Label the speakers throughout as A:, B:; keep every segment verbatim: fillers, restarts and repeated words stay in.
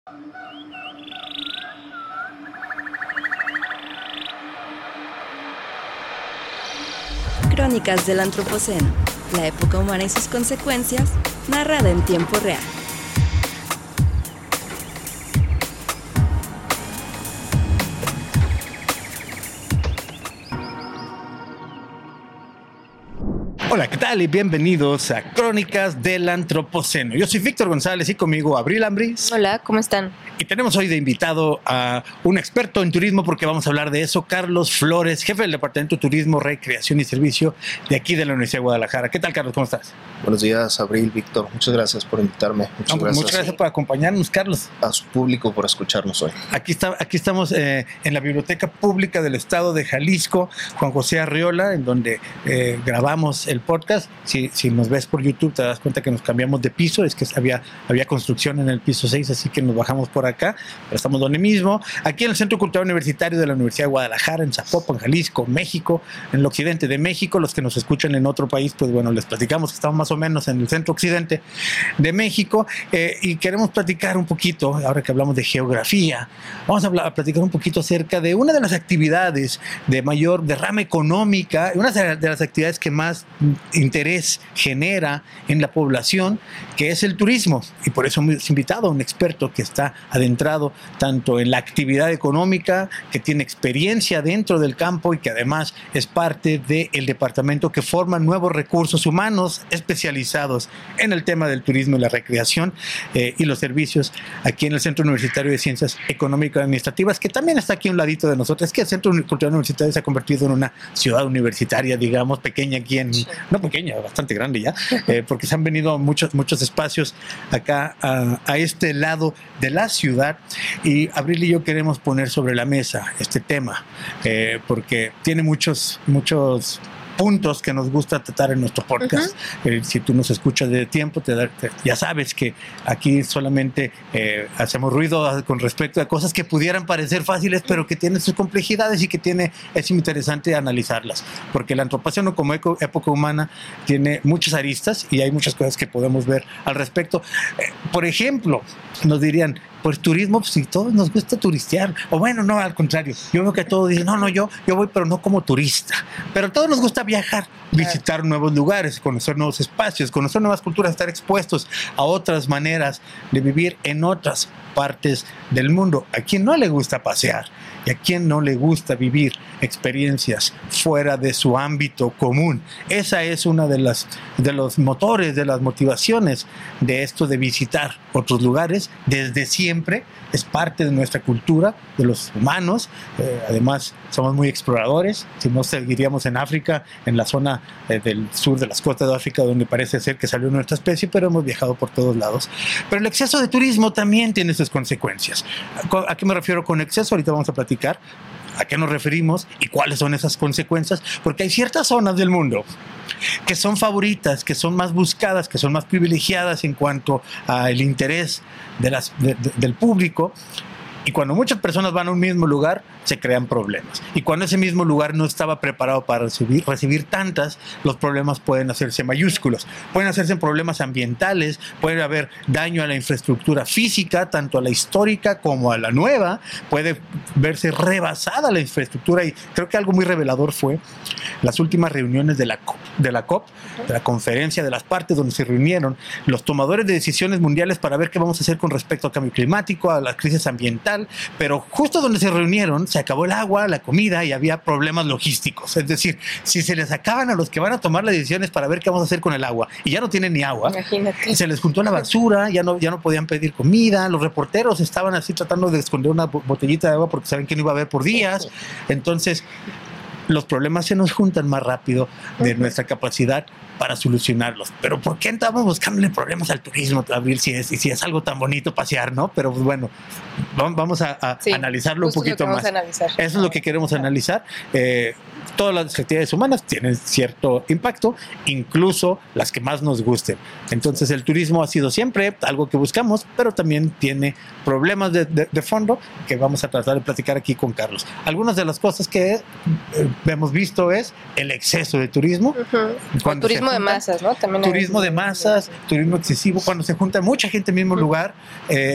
A: Crónicas del Antropoceno, la época humana y sus consecuencias, narrada en tiempo real.
B: Hola, ¿qué tal? Y bienvenidos a Crónicas del Antropoceno. Yo soy Víctor González y conmigo Abril Ambris.
C: Hola, ¿cómo están?
B: Y tenemos hoy de invitado a un experto en turismo porque vamos a hablar de eso, Carlos Flores, jefe del Departamento de Turismo, Recreación y Servicio de aquí de la Universidad de Guadalajara. ¿Qué tal, Carlos? ¿Cómo estás?
D: Buenos días, Abril, Víctor. Muchas gracias por invitarme. Muchas,
B: no,
D: gracias,
B: muchas gracias por acompañarnos, Carlos.
D: A su público por escucharnos hoy.
B: Aquí, está, aquí estamos eh, en la Biblioteca Pública del Estado de Jalisco, Juan José Arriola, en donde eh, grabamos el podcast. Si, si nos ves por YouTube te das cuenta que nos cambiamos de piso, es que había, había construcción en el piso seis, así que nos bajamos por acá, pero estamos donde mismo, aquí en el Centro Cultural Universitario de la Universidad de Guadalajara, en Zapopan, Jalisco, México, en el occidente de México. Los que nos escuchan en otro país, pues bueno, les platicamos que estamos más o menos en el centro occidente de México, eh, y queremos platicar un poquito, ahora que hablamos de geografía, vamos a, hablar, a platicar un poquito acerca de una de las actividades de mayor derrama económica, una de las actividades que más interés genera en la población, que es el turismo. Y por eso hemos invitado a un experto que está adentrado tanto en la actividad económica, que tiene experiencia dentro del campo y que además es parte del departamento que forma nuevos recursos humanos especializados en el tema del turismo y la recreación eh, y los servicios aquí en el Centro Universitario de Ciencias Económicas y Administrativas, que también está aquí a un ladito de nosotros. Es que el Centro Cultural Universitario se ha convertido en una ciudad universitaria, digamos, pequeña aquí en... Sí. No pequeña, bastante grande ya, eh, porque se han venido muchos, muchos espacios acá a, a este lado de la ciudad. Y Abril y yo queremos poner sobre la mesa este tema, eh, porque tiene muchos, muchos puntos que nos gusta tratar en nuestro podcast. Uh-huh. Eh, si tú nos escuchas de tiempo, te da, te, ya sabes que aquí solamente eh, hacemos ruido con respecto a cosas que pudieran parecer fáciles, pero que tienen sus complejidades y que tiene, es interesante analizarlas, porque el antropoceno como eco, época humana tiene muchas aristas y hay muchas cosas que podemos ver al respecto. Eh, por ejemplo, nos dirían, pues turismo, pues si todos nos gusta turistear, o bueno, no, al contrario, yo veo que todos dicen, no, no, yo, yo voy, pero no como turista, pero a todos nos gusta viajar, visitar nuevos lugares, conocer nuevos espacios, conocer nuevas culturas, estar expuestos a otras maneras de vivir en otras partes del mundo. ¿A quién no le gusta pasear? ¿Y a quién no le gusta vivir experiencias fuera de su ámbito común? Esa es una de las de los motores, de las motivaciones de esto de visitar otros lugares. Desde siempre es parte de nuestra cultura, de los humanos. Eh, además, somos muy exploradores. Si no, seguiríamos en África, en la zona eh, del sur de las costas de África, donde parece ser que salió nuestra especie, pero hemos viajado por todos lados. Pero el exceso de turismo también tiene sus consecuencias. ¿A qué me refiero con exceso? Ahorita vamos a platicar a qué nos referimos y cuáles son esas consecuencias, porque hay ciertas zonas del mundo que son favoritas, que son más buscadas, que son más privilegiadas en cuanto al interés de las, de, de, del público. Y cuando muchas personas van a un mismo lugar, se crean problemas. Y cuando ese mismo lugar no estaba preparado para recibir, recibir tantas, los problemas pueden hacerse mayúsculos. Pueden hacerse problemas ambientales, puede haber daño a la infraestructura física, tanto a la histórica como a la nueva. Puede verse rebasada la infraestructura. Y creo que algo muy revelador fue las últimas reuniones de la COP, de la COP, de la conferencia de las partes, donde se reunieron los tomadores de decisiones mundiales para ver qué vamos a hacer con respecto al cambio climático, a la crisis ambiental. Pero justo donde se reunieron, se acabó el agua, la comida y había problemas logísticos. Es decir, si se les acaban a los que van a tomar las decisiones para ver qué vamos a hacer con el agua y ya no tienen ni agua, imagínate, se les juntó la basura, ya no, ya no podían pedir comida, los reporteros estaban así tratando de esconder una botellita de agua porque saben que no iba a haber por días. Entonces, los problemas se nos juntan más rápido de nuestra capacidad para solucionarlos. Pero ¿por qué estamos buscándole problemas al turismo, Abril, si es, si es algo tan bonito pasear, ¿no? Pero bueno, vamos a, a sí, analizarlo un poquito más. Eso es lo que queremos analizar. Eh, todas las actividades humanas tienen cierto impacto, incluso las que más nos gusten. Entonces el turismo ha sido siempre algo que buscamos, pero también tiene problemas de, de, de fondo que vamos a tratar de platicar aquí con Carlos. Algunas de las cosas que eh, hemos visto es el exceso de turismo.
C: Uh-huh. El turismo junta, de masas, ¿no? También
B: turismo de masas, turismo excesivo, cuando se junta mucha gente en el mismo uh-huh. lugar. Eh,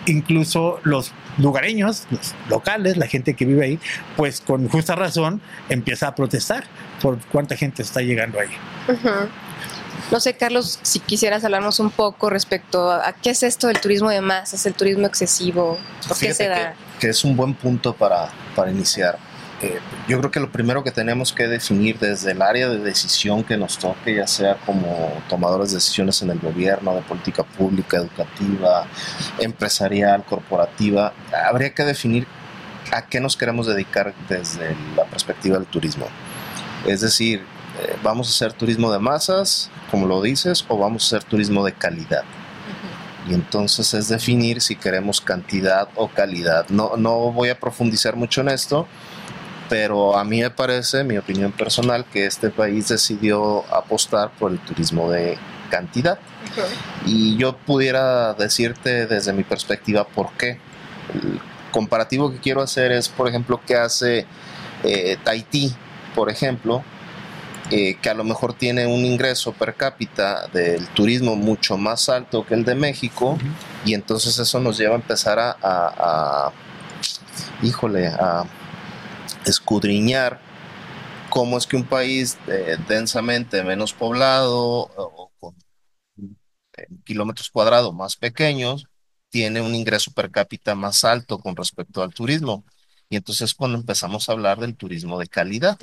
B: incluso los lugareños, los locales, la gente que vive ahí, pues con justa razón empieza a protestar por cuánta gente está llegando ahí.
C: Uh-huh. No sé, Carlos, si quisieras hablarnos un poco respecto a, a qué es esto del turismo de masas, el turismo excesivo, ¿por qué se da?
D: Que, que es un buen punto para, para iniciar. Eh, yo creo que lo primero que tenemos que definir desde el área de decisión que nos toque, ya sea como tomadores de decisiones en el gobierno, de política pública, educativa, empresarial, corporativa, habría que definir a qué nos queremos dedicar desde la perspectiva del turismo. Es decir, eh, ¿vamos a hacer turismo de masas, como lo dices, o vamos a hacer turismo de calidad? Y entonces es definir si queremos cantidad o calidad. No, no voy a profundizar mucho en esto, pero a mí me parece, mi opinión personal, que este país decidió apostar por el turismo de cantidad. Okay. Y yo pudiera decirte desde mi perspectiva por qué. El comparativo que quiero hacer es, por ejemplo, qué hace eh, Tahití, por ejemplo, eh, que a lo mejor tiene un ingreso per cápita del turismo mucho más alto que el de México, uh-huh. y entonces eso nos lleva a empezar a, a, a híjole, a escudriñar cómo es que un país eh, densamente menos poblado o con eh, kilómetros cuadrados más pequeños tiene un ingreso per cápita más alto con respecto al turismo. Y entonces cuando empezamos a hablar del turismo de calidad.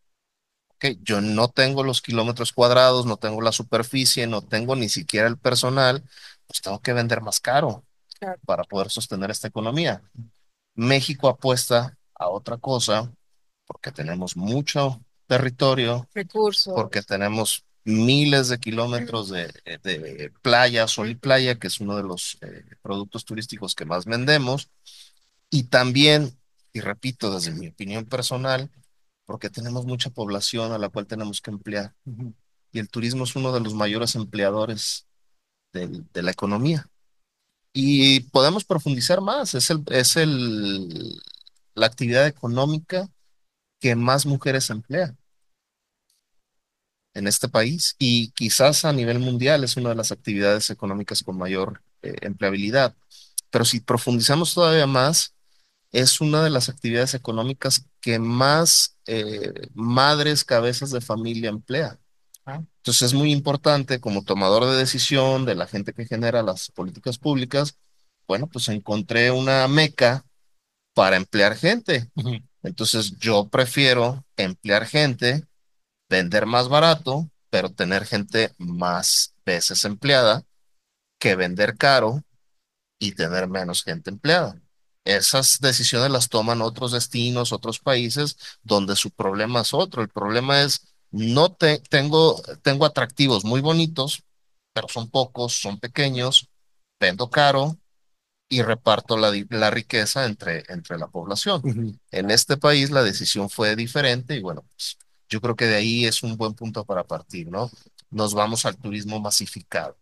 D: Okay, yo no tengo los kilómetros cuadrados, no tengo la superficie, no tengo ni siquiera el personal, pues tengo que vender más caro claro. para poder sostener esta economía. México apuesta a otra cosa porque tenemos mucho territorio,
C: recursos,
D: porque tenemos miles de kilómetros de, de playa, sol y playa, que es uno de los eh, productos turísticos que más vendemos, y también, y repito desde mi opinión personal, porque tenemos mucha población a la cual tenemos que emplear, uh-huh. y el turismo es uno de los mayores empleadores de, de la economía. Y podemos profundizar más, es, el, es el, la actividad económica que más mujeres emplean en este país y quizás a nivel mundial es una de las actividades económicas con mayor eh, empleabilidad. Pero si profundizamos todavía más, es una de las actividades económicas que más eh, madres, cabezas de familia emplean. Entonces es muy importante como tomador de decisión de la gente que genera las políticas públicas, bueno, pues encontré una meca para emplear gente. Uh-huh. Entonces yo prefiero emplear gente, vender más barato, pero tener gente más veces empleada que vender caro y tener menos gente empleada. Esas decisiones las toman otros destinos, otros países, donde su problema es otro. El problema es, no te, tengo, tengo atractivos muy bonitos, pero son pocos, son pequeños, vendo caro y reparto la, la riqueza entre, entre la población. Uh-huh. En este país la decisión fue diferente y bueno, pues, yo creo que de ahí es un buen punto para partir, ¿no? Nos vamos al turismo masificado.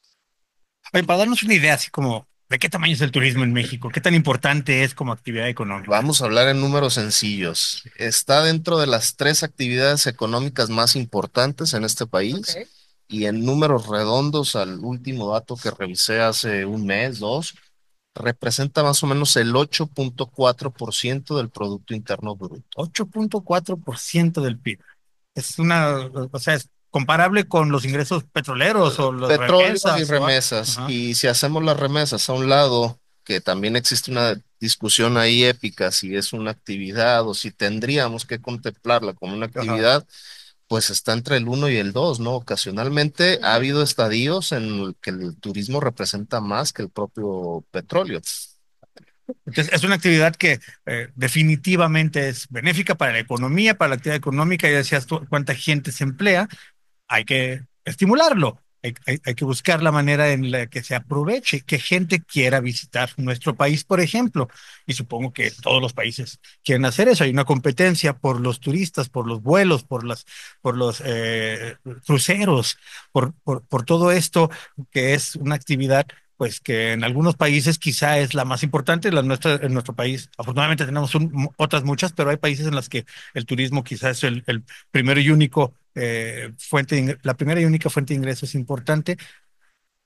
B: Oye, para darnos una idea así como ¿de qué tamaño es el turismo en México? ¿Qué tan importante es como actividad económica?
D: Vamos a hablar en números sencillos. Está dentro de las tres actividades económicas más importantes en este país. Okay. Y en números redondos, al último dato que revisé hace un mes, dos, representa más o menos el ocho punto cuatro por ciento del Producto Interno Bruto.
B: ocho punto cuatro por ciento del P I B. Es una, o sea, es comparable con los ingresos petroleros o las
D: Petróleo
B: remesas.
D: y remesas. O... Y si hacemos las remesas a un lado, que también existe una discusión ahí épica, si es una actividad o si tendríamos que contemplarla como una actividad, ajá. pues está entre el uno y el dos, ¿no? Ocasionalmente ha habido estadios en los que el turismo representa más que el propio petróleo.
B: Entonces, es una actividad que eh, definitivamente es benéfica para la economía, para la actividad económica. Ya decías tú cuánta gente se emplea. Hay que estimularlo. Hay, hay, hay que buscar la manera en la que se aproveche, que gente quiera visitar nuestro país, por ejemplo. Y supongo que todos los países quieren hacer eso. Hay una competencia por los turistas, por los vuelos, por, las, por los eh, cruceros, por, por, por todo esto que es una actividad pues que en algunos países quizá es la más importante, la nuestra, en nuestro país. Afortunadamente tenemos un, otras muchas, pero hay países en las que el turismo quizás es el, el primero y único eh, fuente, de, la primera y única fuente de ingresos importante.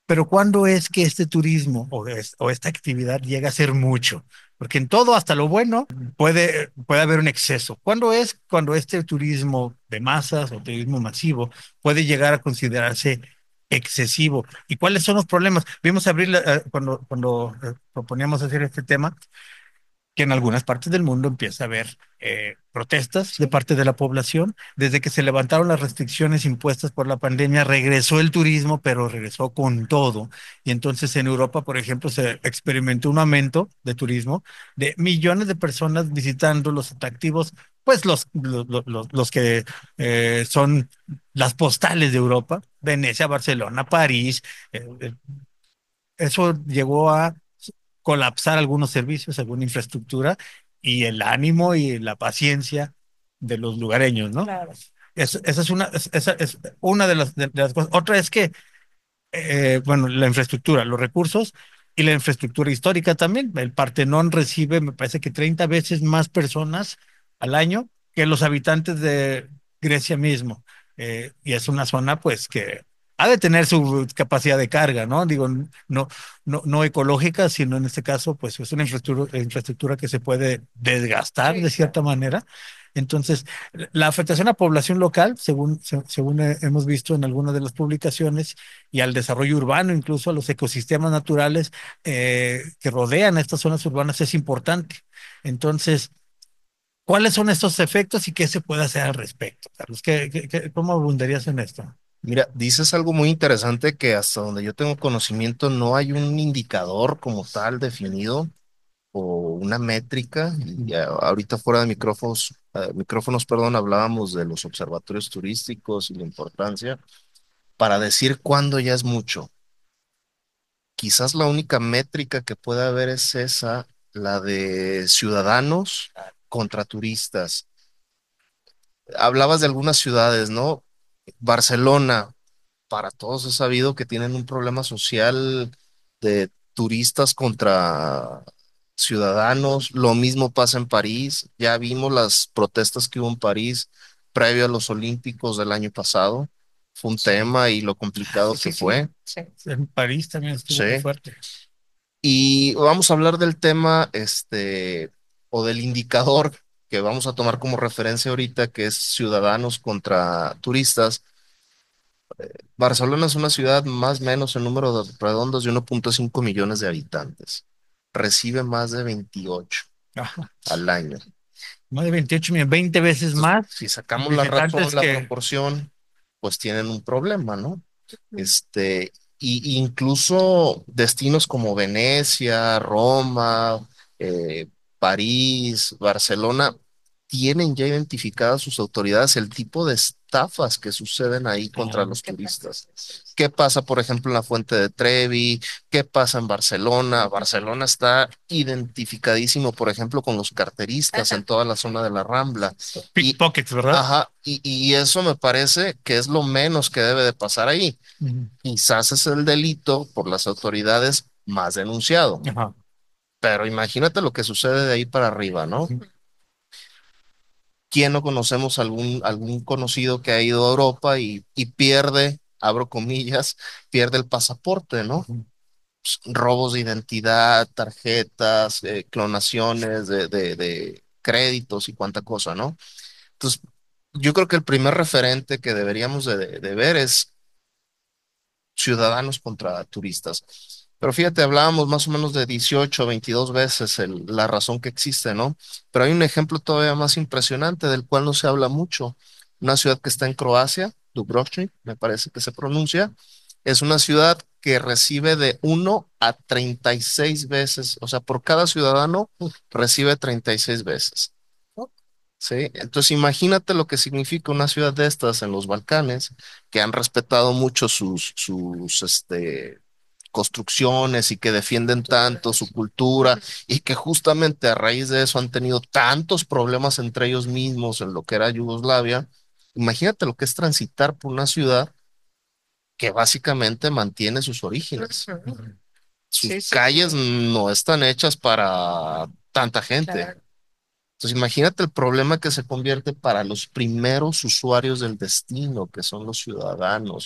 B: Pero ¿cuándo es que este turismo o, es- o esta actividad llega a ser mucho? Porque en todo, hasta lo bueno, puede, puede haber un exceso. ¿Cuándo es cuando este turismo de masas o turismo masivo puede llegar a considerarse excesivo? ¿Y cuáles son los problemas? Vimos abrir la- eh, cuando, cuando eh, proponíamos hacer este tema, que en algunas partes del mundo empieza a haber eh, protestas de parte de la población. Desde que se levantaron las restricciones impuestas por la pandemia, regresó el turismo, pero regresó con todo. Y entonces en Europa, por ejemplo, se experimentó un aumento de turismo de millones de personas visitando los atractivos, pues los, los, los, los que eh, son las postales de Europa, Venecia, Barcelona, París. eh, eh, Eso llegó a colapsar algunos servicios, alguna infraestructura y el ánimo y la paciencia de los lugareños, ¿no?
C: Claro.
B: Es- esa es una, es- esa es una de las, de, de las cosas. Otra es que, eh, bueno, la infraestructura, los recursos y la infraestructura histórica también. El Partenón recibe, me parece que treinta veces más personas al año que los habitantes de Grecia mismo. Eh, y es una zona, pues, que ha de tener su capacidad de carga, ¿no? Digo, no, no, no ecológica, sino en este caso, pues, es una infraestructura, infraestructura que se puede desgastar de cierta manera. Entonces, la afectación a población local, según, se- según eh, hemos visto en algunas de las publicaciones, y al desarrollo urbano, incluso a los ecosistemas naturales eh, que rodean a estas zonas urbanas, es importante. Entonces, ¿cuáles son estos efectos y qué se puede hacer al respecto, Carlos? ¿Qué, qué- qué- cómo abundarías en esto?
D: Mira, dices algo muy interesante que hasta donde yo tengo conocimiento no hay un indicador como tal definido o una métrica. Y a- ahorita fuera de micrófonos, eh, micrófonos, perdón, hablábamos de los observatorios turísticos y la importancia para decir cuándo ya es mucho. Quizás la única métrica que puede haber es esa, la de ciudadanos contra turistas. Hablabas de algunas ciudades, ¿no? Barcelona, para todos es sabido que tienen un problema social de turistas contra ciudadanos. Lo mismo pasa en París. Ya vimos las protestas que hubo en París previo a los Olímpicos del año pasado. Fue un tema y lo complicado que fue.
C: Sí.
B: En París también estuvo muy
D: Sí.
B: fuerte.
D: Y vamos a hablar del tema, este, o del indicador que vamos a tomar como referencia ahorita, que es ciudadanos contra turistas. Barcelona es una ciudad más o menos en número de redondos de uno punto cinco millones de habitantes. Recibe más de veintiocho
B: Ajá.
D: al año.
B: Más de veintiocho millones, veinte veces
D: Entonces,
B: más
D: si sacamos la razón,
B: visitantes
D: la
B: que...
D: proporción, pues tienen un problema, ¿no? Este, y, y incluso destinos como Venecia, Roma, eh, París, Barcelona, tienen ya identificadas sus autoridades el tipo de estafas que suceden ahí contra los turistas. ¿Qué pasa, por ejemplo, en la Fuente de Trevi? ¿Qué pasa en Barcelona? Barcelona está identificadísimo, por ejemplo, con los carteristas en toda la zona de la Rambla. Y,
B: Pickpockets, ¿verdad?
D: ajá, y, y eso me parece que es lo menos que debe de pasar ahí.
B: Ujú.
D: Quizás es el delito por las autoridades más denunciado,
B: Ajá.
D: pero imagínate lo que sucede de ahí para arriba, ¿no? ¿Quién no conocemos algún, algún conocido que ha ido a Europa y, y pierde, abro comillas, pierde el pasaporte, ¿no? Pues, robos de identidad, tarjetas, eh, clonaciones de, de, de créditos y cuánta cosa, ¿no? Entonces, yo creo que el primer referente que deberíamos de, de- de ver es ciudadanos contra turistas. Pero fíjate, hablábamos más o menos de dieciocho, veintidós veces el- la razón que existe, ¿no? Pero hay un ejemplo todavía más impresionante del cual no se habla mucho. Una ciudad que está en Croacia, Dubrovnik, me parece que se pronuncia, es una ciudad que recibe de uno a treinta y seis veces, o sea, por cada ciudadano recibe treinta y seis veces. Sí, entonces imagínate lo que significa una ciudad de estas en los Balcanes, que han respetado mucho sus, sus este, construcciones y que defienden tanto su cultura y que justamente a raíz de eso han tenido tantos problemas entre ellos mismos en lo que era Yugoslavia. Imagínate lo que es transitar por una ciudad que básicamente mantiene sus orígenes. Sus
C: Sí, sí,
D: calles no están hechas para tanta gente.
C: claro.
D: Entonces, imagínate el problema que se convierte para los primeros usuarios del destino, que son los ciudadanos.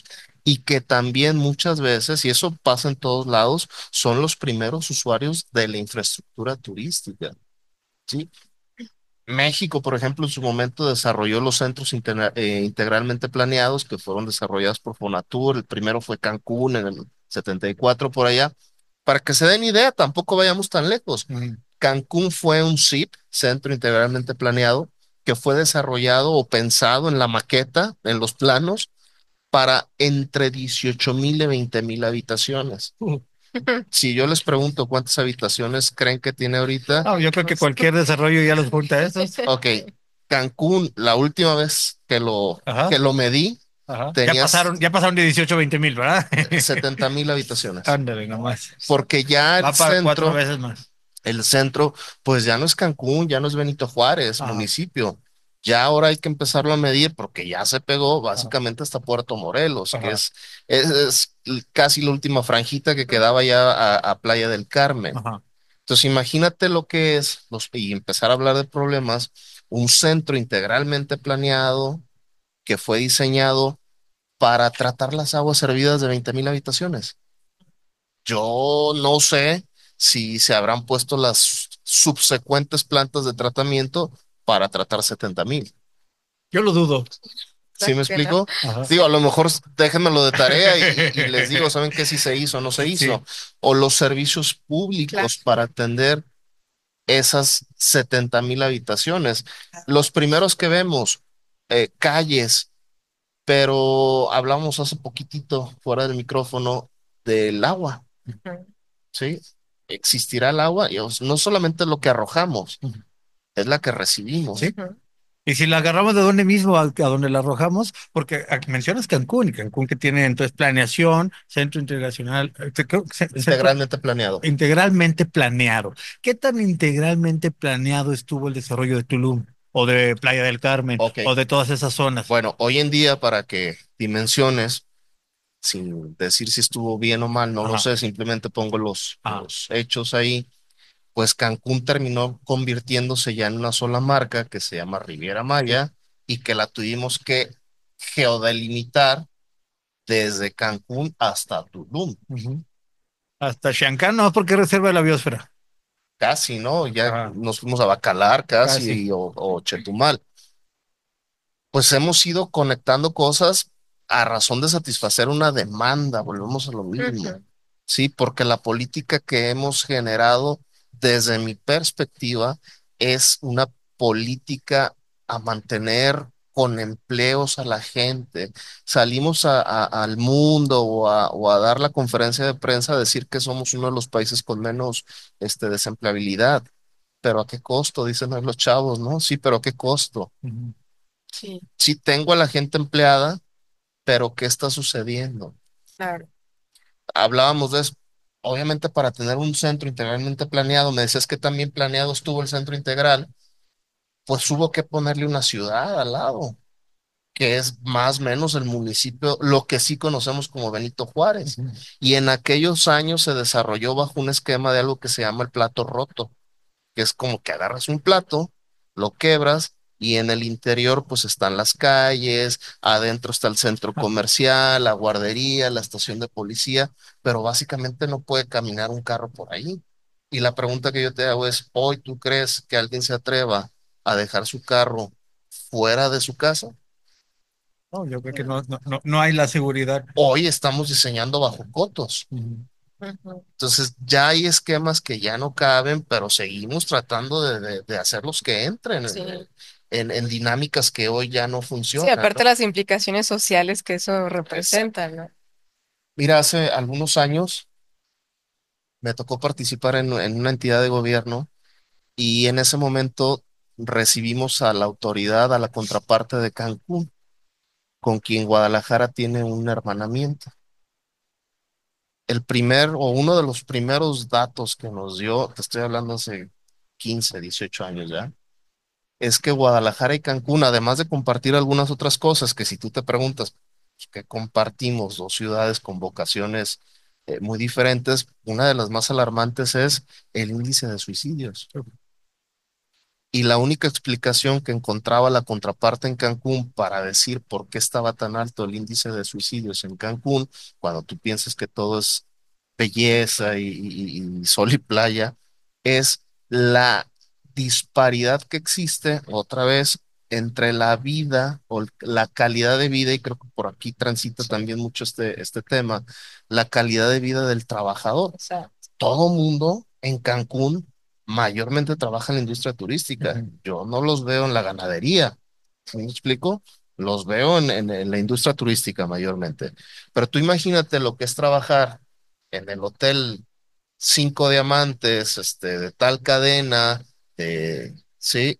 D: y que también muchas veces, y eso pasa en todos lados, son los primeros usuarios de la infraestructura turística. ¿Sí? México, por ejemplo, en su momento desarrolló los centros integra- eh, integralmente planeados que fueron desarrollados por Fonatur. El primero fue Cancún en el setenta y cuatro por allá. Para que se den idea, tampoco vayamos tan lejos.
B: Ujú.
D: Cancún fue un C I P, Centro Integralmente Planeado, que fue desarrollado o pensado en la maqueta, en los planos, para entre dieciocho mil y veinte mil habitaciones. Si yo les pregunto cuántas habitaciones creen que tiene ahorita,
B: No, yo creo que cualquier desarrollo ya los junta a esos.
D: ok, Cancún, la última vez que lo,
B: Ajá,
D: que lo medí,
B: ajá. Ya
D: tenías
B: pasaron, ya pasaron de dieciocho a veinte mil, ¿verdad?
D: setenta mil habitaciones.
B: Ándale, nomás.
D: Porque ya el
B: Va para cuatro
D: centro,
B: veces más.
D: el centro, pues ya no es Cancún, ya no es Benito Juárez,
B: Ajá,
D: municipio. Ya ahora hay que empezarlo a medir porque ya se pegó
B: ajá,
D: básicamente hasta Puerto Morelos, que
B: ajá,
D: es, es, es casi la última franjita que quedaba ya a, a Playa del Carmen.
B: ajá.
D: Entonces imagínate lo que es, los, y empezar a hablar de problemas, un centro integralmente planeado que fue diseñado para tratar las aguas servidas de veinte mil habitaciones. Yo no sé si se habrán puesto las subsecuentes plantas de tratamiento para tratar setenta mil.
B: Yo lo dudo.
D: ¿Sí me
C: Claro que no.
D: explico?
B: Ajá.
D: Digo, a lo mejor déjenmelo de tarea y, y les digo, ¿saben qué? Si se hizo o no se
B: Sí.
D: hizo. O los servicios
C: Claro.
D: públicos para atender esas setenta mil habitaciones. Los primeros que vemos, eh, calles, pero hablamos hace poquitito fuera del micrófono del agua,
C: Ujú.
D: ¿sí? Existirá el agua y os- no solamente lo que arrojamos,
B: Ujú.
D: es la que recibimos.
B: Sí.
C: Ujú.
B: Y si la agarramos de donde mismo, a, a donde la arrojamos, porque ah, mencionas Cancún, y Cancún que tiene entonces planeación, centro integracional, eh, te- creo que ce- centro
D: Integralmente planeado.
B: integralmente planeado. ¿Qué tan integralmente planeado estuvo el desarrollo de Tulum o de Playa del Carmen
D: Ok,
B: o de todas esas zonas?
D: bueno, hoy en día para que dimensiones, sin decir si estuvo bien o mal, no lo
B: Ajá,
D: sé, simplemente pongo los,
B: ajá,
D: los hechos ahí. Pues Cancún terminó convirtiéndose ya en una sola marca que se llama Riviera
B: sí.
D: Maya y que la tuvimos que geodelimitar desde Cancún hasta Tulum.
B: Ujú. Hasta Shankar, no, porque reserva la biosfera.
D: Casi, ¿no? Ya
B: Ajá,
D: nos fuimos a Bacalar
B: casi.
D: casi o, o Chetumal. Pues hemos ido conectando cosas a razón de satisfacer una demanda, volvemos a lo mismo.
C: Ujú.
D: Sí, porque la política que hemos generado desde mi perspectiva es una política a mantener con empleos a la gente. Salimos a- a- al mundo o a, o a dar la conferencia de prensa a decir que somos uno de los países con menos este, desempleabilidad. Pero ¿a qué costo? Dicen ahí los chavos, ¿no? Sí, pero ¿a qué costo?
B: Ujú.
C: Sí,
D: Sí tengo a la gente empleada, pero ¿qué está sucediendo?
C: claro.
D: Hablábamos de eso. Obviamente para tener un centro integralmente planeado, me decías que también planeado estuvo el centro integral, pues hubo que ponerle una ciudad al lado, que es más o menos el municipio, lo que sí conocemos como Benito Juárez.
B: Ujú.
D: Y en aquellos años se desarrolló bajo un esquema de algo que se llama el plato roto, que es como que agarras un plato, lo quebras y en el interior pues están las calles, adentro está el centro
B: Ah,
D: comercial, la guardería, la estación de policía, pero básicamente no puede caminar un carro por ahí. Y la pregunta que yo te hago es, ¿hoy tú crees que alguien se atreva a dejar su carro fuera de su casa?
B: no, yo creo que no, no, no, no hay la seguridad.
D: Hoy estamos diseñando bajo cotos.
B: Ujú.
C: Ujú.
D: Entonces ya hay esquemas que ya no caben, pero seguimos tratando de, de, de hacerlos que entren
C: Sí.
D: en, en, en dinámicas que hoy ya no
C: Sí,
D: funcionan,
C: aparte
D: ¿no?
C: las implicaciones sociales que eso
D: Exacto.
C: representa, ¿no?
D: Mira, hace algunos años me tocó participar en, en una entidad de gobierno y en ese momento recibimos a la autoridad, a la contraparte de Cancún, con quien Guadalajara tiene un hermanamiento. El primer o uno de los primeros datos que nos dio, te estoy hablando hace quince dieciocho años ya, es que Guadalajara y Cancún, además de compartir algunas otras cosas, que si tú te preguntas, pues, que compartimos dos ciudades con vocaciones eh, muy diferentes, una de las más alarmantes es el índice de suicidios. Y la única explicación que encontraba la contraparte en Cancún para decir por qué estaba tan alto el índice de suicidios en Cancún, cuando tú piensas que todo es belleza y, y- y sol y playa, es la disparidad que existe otra vez entre la vida o la calidad de vida, y creo que por aquí transita también mucho este, este tema, la calidad de vida del trabajador. O sea, todo mundo en Cancún mayormente trabaja en la industria turística. Ujú. Yo no los veo en la ganadería, ¿sí me explico? Los veo en, en- en la industria turística mayormente. Pero tú imagínate lo que es trabajar en el hotel Cinco Diamantes, este, de tal cadena, de, sí,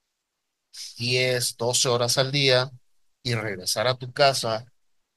D: diez doce horas al día y regresar a tu casa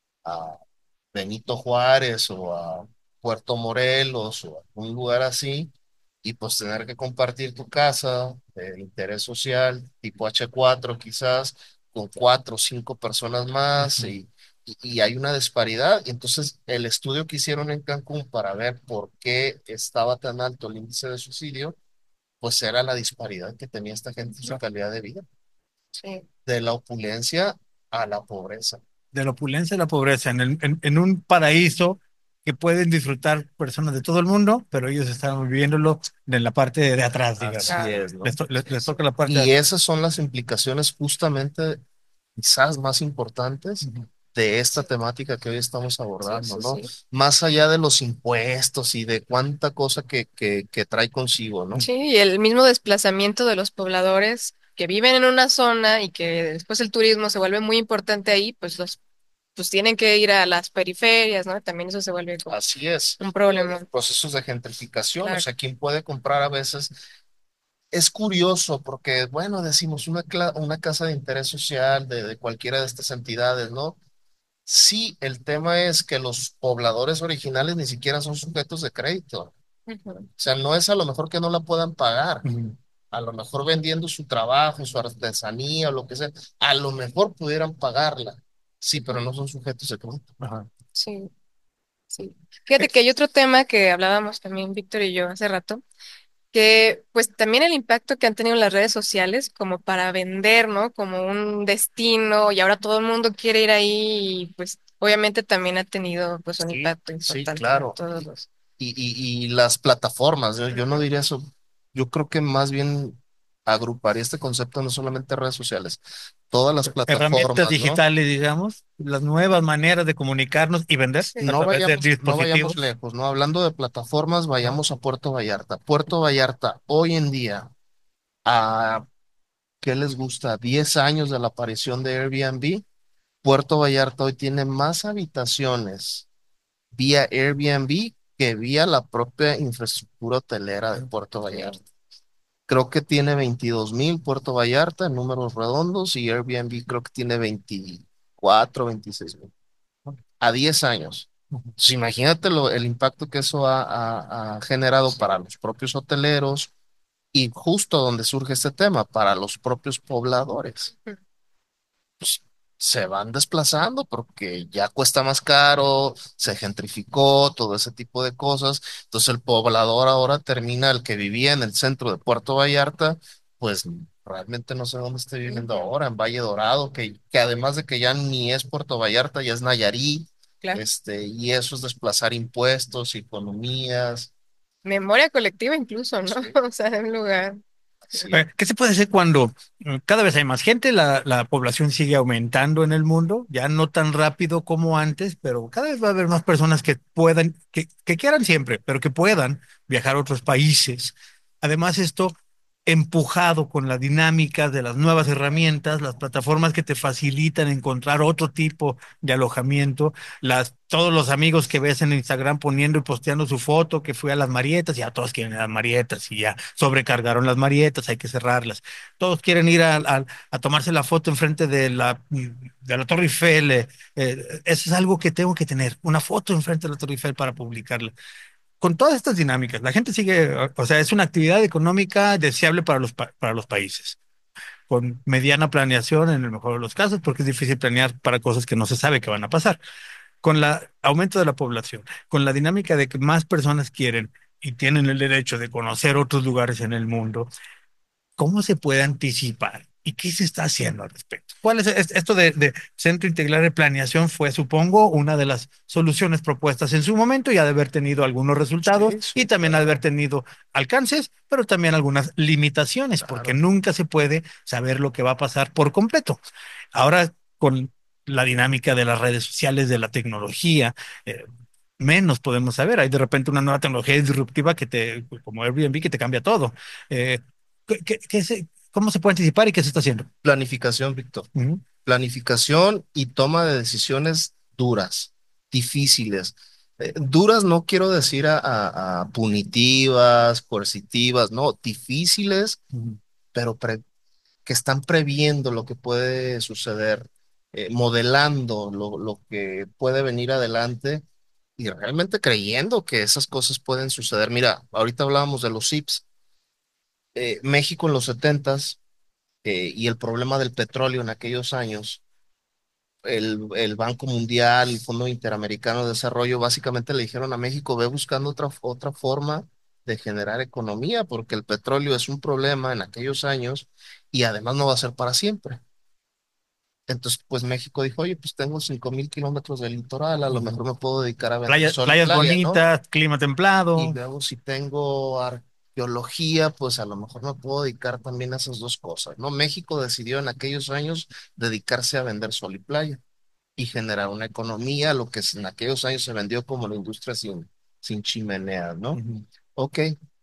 D: a Benito Juárez o a Puerto Morelos o a un lugar así, y pues tener que compartir tu casa de interés social, tipo hache cuatro quizás, con cuatro o cinco personas más, y, y, y hay una disparidad. Y entonces el estudio que hicieron en Cancún para ver por qué estaba tan alto el índice de suicidio, pues era la disparidad que tenía esta gente en su calidad de vida,
C: Sí.
D: de la opulencia a la pobreza.
B: De la opulencia y la pobreza, en, el- en, en un paraíso que pueden disfrutar personas de todo el mundo, pero ellos están viviéndolo en la parte de, de atrás, digamos.
D: Así es, ¿no?
B: Les, to- les- les toca la parte de
D: Y
B: atrás.
D: esas son las implicaciones justamente quizás más importantes
B: Ujú.
D: de esta temática que hoy estamos abordando,
C: Sí,
D: ¿no?
C: sí, sí.
D: Más allá de los impuestos y de cuánta cosa que, que, que trae consigo, ¿no?
C: Sí, y el mismo desplazamiento de los pobladores que viven en una zona y que después el turismo se vuelve muy importante ahí, pues los pues tienen que ir a las periferias, ¿no? También eso se vuelve como
D: Así es.
C: un problema.
D: Procesos de gentrificación, o
C: Claro.
D: sea, quien puede comprar a veces. Es curioso porque, bueno, decimos una, cla- una casa de interés social de, de cualquiera de estas entidades, ¿no? Sí, el tema es que los pobladores originales ni siquiera son sujetos de crédito.
C: Ujú.
D: O sea, no es a lo mejor que no la puedan pagar.
B: Ujú.
D: A lo mejor vendiendo su trabajo, su artesanía o lo que sea, a lo mejor pudieran pagarla. Sí, pero no son sujetos de crédito.
B: Ajá.
C: Sí, sí. Fíjate que hay otro tema que hablábamos también Víctor y yo hace rato, que pues también el impacto que han tenido las redes sociales como para vender, ¿no? Como un destino y ahora todo el mundo quiere ir ahí y pues obviamente también ha tenido pues un
D: Sí,
C: impacto
D: sí,
C: importante en
D: claro.
C: todos los...
D: Y, y, y las plataformas, yo, yo no diría eso, yo creo que más bien agruparía este concepto no solamente redes sociales, todas las
B: Herramientas
D: plataformas, ¿no?
B: digitales, digamos, las nuevas maneras de comunicarnos y vender
C: Sí.
B: a
D: No
B: través de
D: vayamos, no vayamos
B: dispositivos.
D: lejos, ¿no? Hablando de plataformas, vayamos a Puerto Vallarta. Puerto Vallarta, hoy en día, ¿a qué les gusta? Diez años de la aparición de Airbnb. Puerto Vallarta hoy tiene más habitaciones vía Airbnb que vía la propia infraestructura hotelera de Puerto Vallarta. Creo que tiene veintidós mil Puerto Vallarta en números redondos, y Airbnb creo que tiene veinticuatro, veintiséis mil. A diez años. Pues imagínate lo- el impacto que eso ha, ha- ha generado para los propios hoteleros, y justo donde surge este tema, para los propios pobladores. Se van desplazando porque ya cuesta más caro, se gentrificó, todo ese tipo de cosas. Entonces el poblador ahora termina, el que vivía en el centro de Puerto Vallarta, pues realmente no sé dónde esté viviendo
C: Ujú.
D: ahora, en Valle Dorado, que, que además de que ya ni es Puerto Vallarta, ya es Nayarit,
C: Claro.
D: este, y eso es desplazar impuestos, economías.
C: Memoria colectiva incluso, ¿no?
D: Sí,
C: O sea, en un lugar.
D: sí,
B: Eh, ¿Qué se puede hacer cuando eh, cada vez hay más gente, la, la población sigue aumentando en el mundo, ya no tan rápido como antes, pero cada vez va a haber más personas que puedan, que, que quieran siempre, pero que puedan viajar a otros países? Además, esto empujado con la dinámica de las nuevas herramientas, las plataformas que te facilitan encontrar otro tipo de alojamiento, las, todos los amigos que ves en Instagram poniendo y posteando su foto que fue a las Marietas, ya todos quieren ir a las Marietas y ya sobrecargaron las Marietas, hay que cerrarlas. Todos quieren ir a, a- a tomarse la foto enfrente de la, de la Torre Eiffel. Eh, eh, eso es algo que tengo que tener, una foto enfrente de la Torre Eiffel para publicarla. Con todas estas dinámicas, la gente sigue, o sea, es una actividad económica deseable para los, pa- para los países, con mediana planeación en el mejor de los casos, porque es difícil planear para cosas que no se sabe que van a pasar. Con el aumento de la población, con la dinámica de que más personas quieren y tienen el derecho de conocer otros lugares en el mundo, ¿cómo se puede anticipar? ¿Y qué se está haciendo al respecto? ¿Cuál es, es- esto de, de Centro Integral de Planeación fue, supongo, una de las soluciones propuestas en su momento y ha de haber tenido algunos resultados
D: Sí,
B: y
D: sí,
B: también ha de haber
D: claro,
B: tenido alcances, pero también algunas limitaciones, porque
D: claro.
B: nunca se puede saber lo que va a pasar por completo. Ahora, con la dinámica de las redes sociales, de la tecnología, eh, menos podemos saber. Hay de repente una nueva tecnología disruptiva que te, como Airbnb, que te cambia todo. Eh, ¿qué- qué- qué se- ¿cómo se puede anticipar y qué se está haciendo?
D: Planificación, Víctor.
B: Ujú,
D: Planificación y toma de decisiones duras, difíciles. Eh, duras no quiero decir a, a- a punitivas, coercitivas, no, difíciles,
B: ujú,
D: pero pre- que están previendo lo que puede suceder, eh, modelando lo, lo que puede venir adelante y realmente creyendo que esas cosas pueden suceder. Mira, ahorita hablábamos de los I P S. Eh, México en los setentas, eh, y el problema del petróleo en aquellos años, el, el Banco Mundial, el Fondo Interamericano de Desarrollo, básicamente le dijeron a México, ve buscando otra, otra forma de generar economía, porque el petróleo es un problema en aquellos años y además no va a ser para siempre. Entonces, pues México dijo, oye, pues tengo cinco mil kilómetros de litoral, a lo
B: ujú.
D: mejor me puedo dedicar a vender
B: Playa-
D: sol y
B: playas
D: playa, ¿no?
B: bonitas, clima
D: Y
B: templado.
D: luego si tengo arqueología, pues a lo mejor me puedo dedicar también a esas dos cosas, ¿no? México decidió en aquellos años dedicarse a vender sol y playa y generar una economía, lo que en aquellos años se vendió como la industria sin, sin chimeneas, ¿no?
B: Ujú,
D: Ok,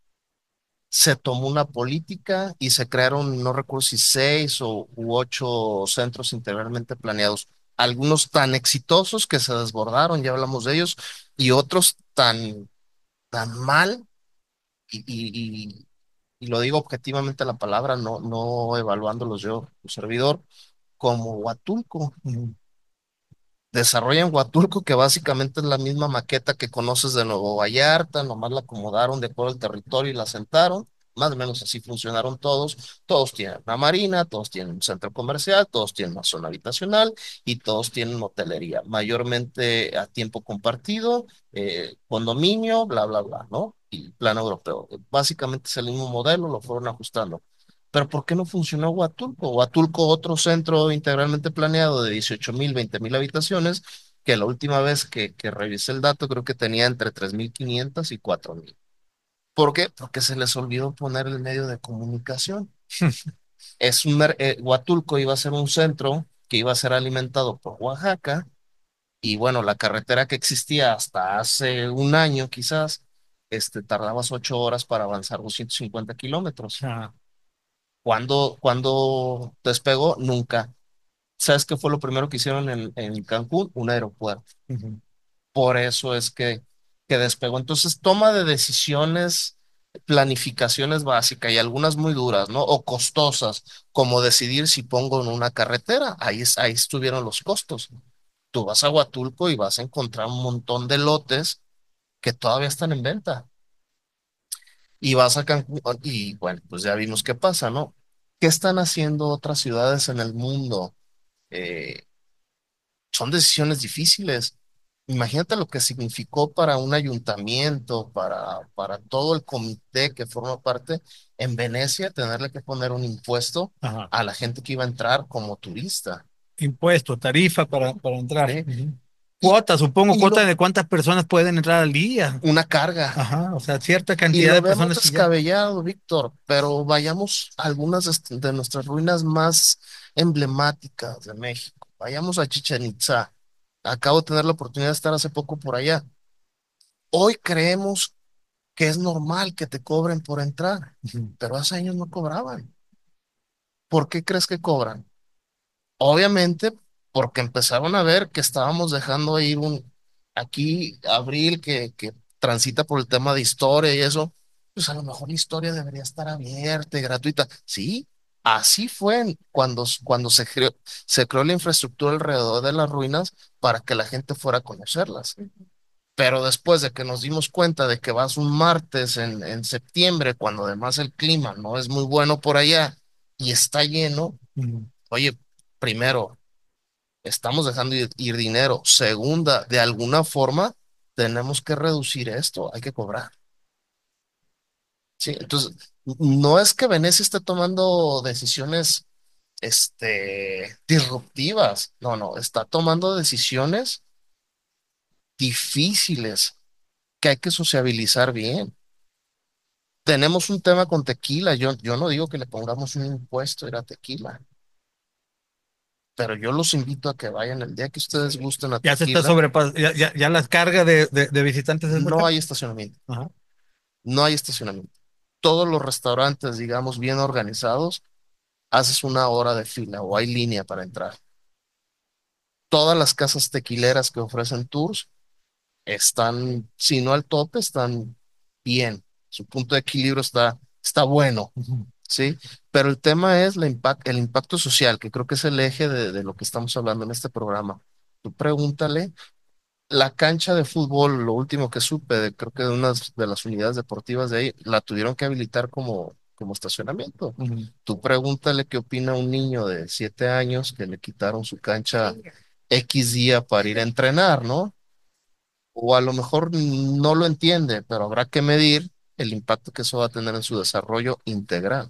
D: se tomó una política y se crearon, no recuerdo si seis o u ocho centros integralmente planeados, algunos tan exitosos que se desbordaron, ya hablamos de ellos, y otros tan, tan mal, y, y, y, y lo digo objetivamente la palabra, no, no evaluándolos yo, su servidor, como Huatulco.
B: ujú.
D: Desarrollan Huatulco, que básicamente es la misma maqueta que conoces de Nuevo Vallarta, nomás la acomodaron de acuerdo al territorio y la sentaron. Más o menos así funcionaron todos. Todos tienen una marina, todos tienen un centro comercial, todos tienen una zona habitacional y todos tienen hotelería, mayormente a tiempo compartido, eh, condominio, bla, bla, bla, ¿no? Y plan europeo. Básicamente es el mismo modelo, lo fueron ajustando. Pero ¿por qué no funcionó Huatulco? Huatulco, otro centro integralmente planeado de dieciocho mil, veinte mil habitaciones, que la última vez que, que revisé el dato creo que tenía entre tres mil quinientas y cuatro mil. ¿Por qué? Porque se les olvidó poner el medio de comunicación. Es un, mer- eh, Huatulco iba a ser un centro que iba a ser alimentado por Oaxaca y bueno, la carretera que existía hasta hace un año quizás, este, tardabas ocho horas para avanzar doscientos cincuenta kilómetros.
B: Ah,
D: ¿Cuándo, cuándo despegó? Nunca. ¿Sabes qué fue lo primero que hicieron en, en Cancún? Un aeropuerto.
B: ujú.
D: Por eso es que, que despegó. Entonces, toma de decisiones, planificaciones básicas y algunas muy duras, ¿no? O costosas, como decidir si pongo en una carretera. Ahí, es- ahí estuvieron los costos. Tú vas a Huatulco y vas a encontrar un montón de lotes que todavía están en venta. Y vas a Cancún y bueno, pues ya vimos qué pasa, ¿no? ¿Qué están haciendo otras ciudades en el mundo? Eh, Son decisiones difíciles. Imagínate lo que significó para un ayuntamiento, para, para todo el comité que forma parte en Venecia, tenerle que poner un impuesto
B: Ajá.
D: a la gente que iba a entrar como turista.
B: Impuesto, tarifa para, para entrar.
D: ¿Sí?
B: Ujú.
D: Y,
B: Cuota, supongo,
D: y
B: cuota
D: lo,
B: de cuántas personas pueden entrar al día.
D: una carga.
B: Ajá, o sea, cierta
D: Y
B: cantidad
D: lo
B: de
D: vemos
B: personas y ya.
D: descabellado, Víctor, pero vayamos a algunas de, est- de nuestras ruinas más emblemáticas de México. Vayamos a Chichen Itzá. Acabo de tener la oportunidad de estar hace poco por allá. Hoy creemos que es normal que te cobren por entrar,
B: Ujú.
D: pero hace años no cobraban. ¿Por qué crees que cobran? Obviamente, porque empezaron a ver que estábamos dejando ir un, aquí, Abril, que, que transita por el tema de historia y eso, pues a lo mejor la historia debería estar abierta y gratuita. Sí, así fue en- cuando, cuando se creó, se creó la infraestructura alrededor de las ruinas para que la gente fuera a conocerlas. Pero después de que nos dimos cuenta de que vas un martes en, en septiembre, cuando además el clima no es muy bueno por allá y está lleno,
B: Ujú.
D: oye, primero, estamos dejando ir, ir dinero. Segunda, de alguna forma, tenemos que reducir esto, hay que cobrar. Sí, entonces, No es que Venecia esté tomando decisiones este, disruptivas, no, no, está tomando decisiones difíciles que hay que sociabilizar bien. Tenemos un tema con tequila, yo, yo no digo que le pongamos un impuesto a tequila, pero yo los invito a que vayan el día que ustedes gusten a
B: Ya se está
D: tequila.
B: sobrepasando, ya, ya, ya las cargas de, de, de visitantes es
D: No
B: mucha.
D: hay estacionamiento,
B: Ajá.
D: no hay estacionamiento. Todos los restaurantes, digamos, bien organizados, haces una hora de fila o hay línea para entrar. Todas las casas tequileras que ofrecen tours están, si no al tope, están bien. Su punto de equilibrio está, está bueno,
B: Ujú.
D: ¿sí? Pero el tema es la impact, el impacto social, que creo que es el eje de, de lo que estamos hablando en este programa. Tú pregúntale, la cancha de fútbol, lo último que supe, de- creo que de una de las unidades deportivas de ahí, la tuvieron que habilitar como, como estacionamiento.
B: Ujú.
D: Tú pregúntale qué opina un niño de siete años que le quitaron su cancha X día para ir a entrenar, ¿no? O a lo mejor no lo entiende, pero habrá que medir el impacto que eso va a tener en su desarrollo integral.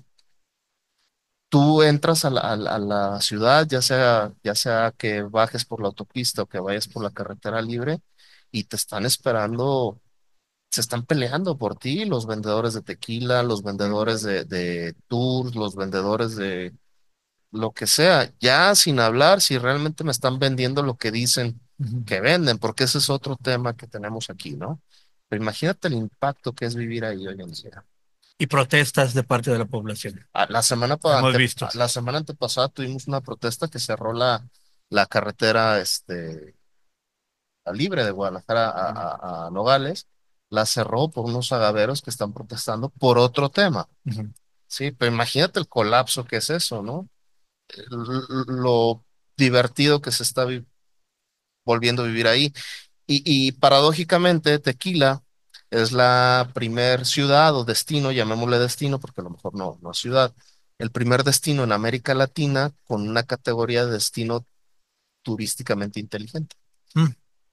D: Tú entras a la, a la- a la ciudad, ya sea, ya sea que bajes por la autopista o que vayas por la carretera libre, y te están esperando, se están peleando por ti, los vendedores de tequila, los vendedores de, de tours, los vendedores de lo que sea, ya sin hablar si realmente me están vendiendo lo que dicen
B: Ujú.
D: que venden, porque ese es otro tema que tenemos aquí, ¿no? Pero imagínate el impacto que es vivir ahí hoy en día.
B: Y protestas de parte de la población.
D: Ah, La semana, pa-
B: Hemos
D: ante-
B: visto.
D: ah, la semana antepasada tuvimos una protesta que cerró la, la carretera este, la libre de Guadalajara a, a- a Nogales, la cerró por unos agaveros que están protestando por otro tema.
B: Ujú.
D: Sí, pero imagínate el colapso que es eso, ¿no? L- Lo divertido que se está vi- volviendo a vivir ahí. Y, y paradójicamente, Tequila es la primer ciudad o destino, llamémosle destino, porque a lo mejor no, no es ciudad, el primer destino en América Latina con una categoría de destino turísticamente inteligente.
B: Mm.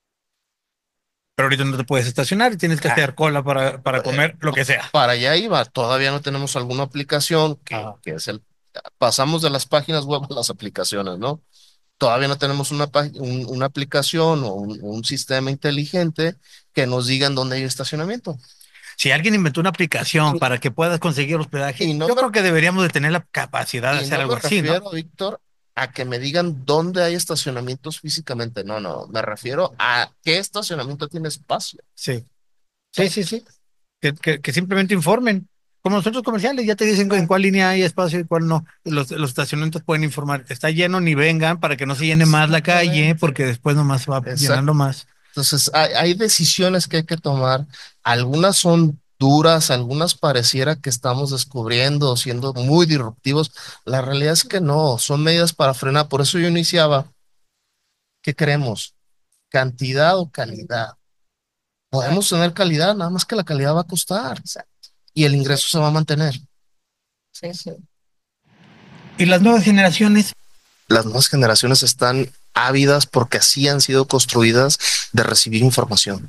B: Pero ahorita no te puedes estacionar y tienes que
D: Ah,
B: hacer cola para, para
D: eh,
B: comer lo que sea.
D: para allá iba, todavía no tenemos alguna aplicación que,
B: Ajá.
D: que es el, pasamos de las páginas web a las aplicaciones, ¿no? Todavía no tenemos una, pag- un- una aplicación o un, un sistema inteligente que nos diga en dónde hay estacionamiento.
B: Si alguien inventó una aplicación
D: Y,
B: para que puedas conseguir hospedaje,
D: y no
B: yo
D: me,
B: creo que deberíamos de tener la capacidad de
D: y
B: hacer
D: no
B: algo
D: me
B: así, ¿no?
D: refiero, Víctor, a que me digan dónde hay estacionamientos físicamente. No, no, me refiero a qué estacionamiento tiene espacio.
B: Sí,
D: Sí,
B: sí, sí, sí. Que, que- que simplemente informen. Como los centros comerciales, ya te dicen en cuál línea hay espacio y cuál no. Los, los estacionamientos pueden informar. Está lleno, ni vengan para que no se llene más la calle, porque después nomás va
D: exacto.
B: llenando más.
D: Entonces, hay, hay decisiones que hay que tomar. Algunas son duras, algunas pareciera que estamos descubriendo, siendo muy disruptivos. La realidad es que no, son medidas para frenar. Por eso yo iniciaba, ¿qué queremos? ¿Cantidad o calidad? Podemos tener calidad, nada más que la calidad va a costar y el ingreso se va a mantener. Sí, sí.
B: Y las nuevas generaciones,
D: Las nuevas generaciones están ávidas porque así han sido construidas de recibir información.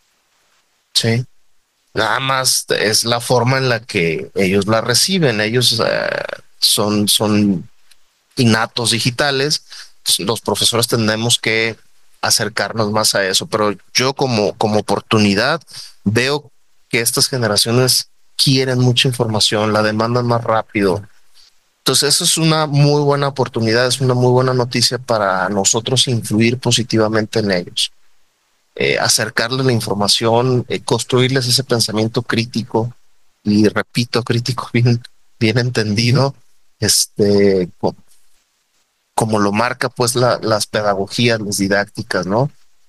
D: Sí. Nada más es la forma en la que ellos la reciben. Ellos eh, son, son innatos digitales. Los profesores tenemos que acercarnos más a eso, pero yo como, como oportunidad veo que estas generaciones quieren mucha información, la demandan más rápido. Entonces, eso es una muy buena oportunidad, es una muy buena noticia para nosotros influir positivamente en ellos, eh, acercarles la información, eh, construirles ese pensamiento crítico y repito, crítico bien, bien entendido, este, co- como lo marca pues la- las pedagogías, las didácticas, ¿no?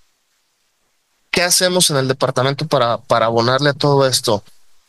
D: ¿Qué hacemos en el departamento para, para abonarle a todo esto?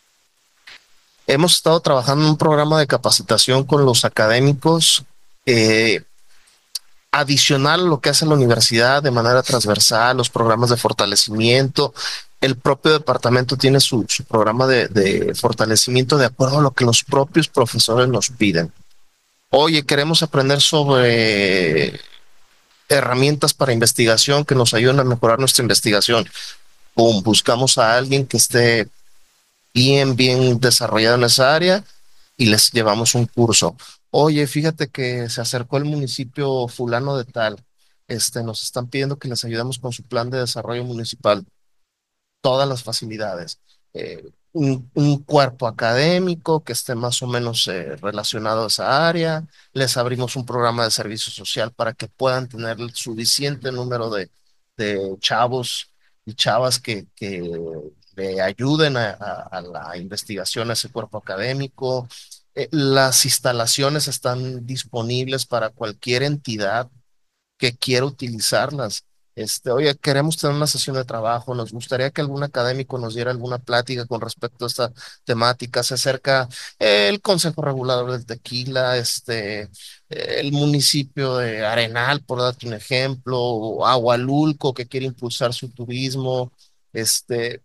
D: Hemos estado trabajando en un programa de capacitación con los académicos, eh, adicional a lo que hace la universidad de manera transversal, los programas de fortalecimiento. El propio departamento tiene su, su programa de, de fortalecimiento de acuerdo a lo que los propios profesores nos piden. Oye, queremos aprender sobre herramientas para investigación que nos ayuden a mejorar nuestra investigación. Pum, buscamos a alguien que esté bien, bien desarrollado en esa área y les llevamos un curso. Oye, fíjate que se acercó el municipio fulano de tal, este, nos están pidiendo que les ayudemos con su plan de desarrollo municipal, todas las facilidades. Eh, un, un cuerpo académico que esté más o menos eh, relacionado a esa área. Les abrimos un programa de servicio social para que puedan tener el suficiente número de, de chavos y chavas que, que le ayuden a, a- a la investigación, a ese cuerpo académico. Eh, las instalaciones están disponibles para cualquier entidad que quiera utilizarlas. Este, oye, queremos tener una sesión de trabajo, nos gustaría que algún académico nos diera alguna plática con respecto a esta temática. Se acerca el Consejo Regulador del Tequila, este, el municipio de Arenal, por darte un ejemplo, o Agualulco, que quiere impulsar su turismo. Este,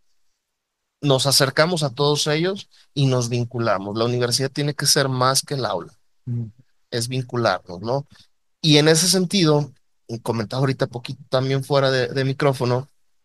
D: nos acercamos a todos ellos y nos vinculamos. La universidad tiene que ser más que el aula,
B: Mm.
D: es vincularnos, ¿no? Y en ese sentido, comentaba ahorita poquito también fuera de, de micrófono,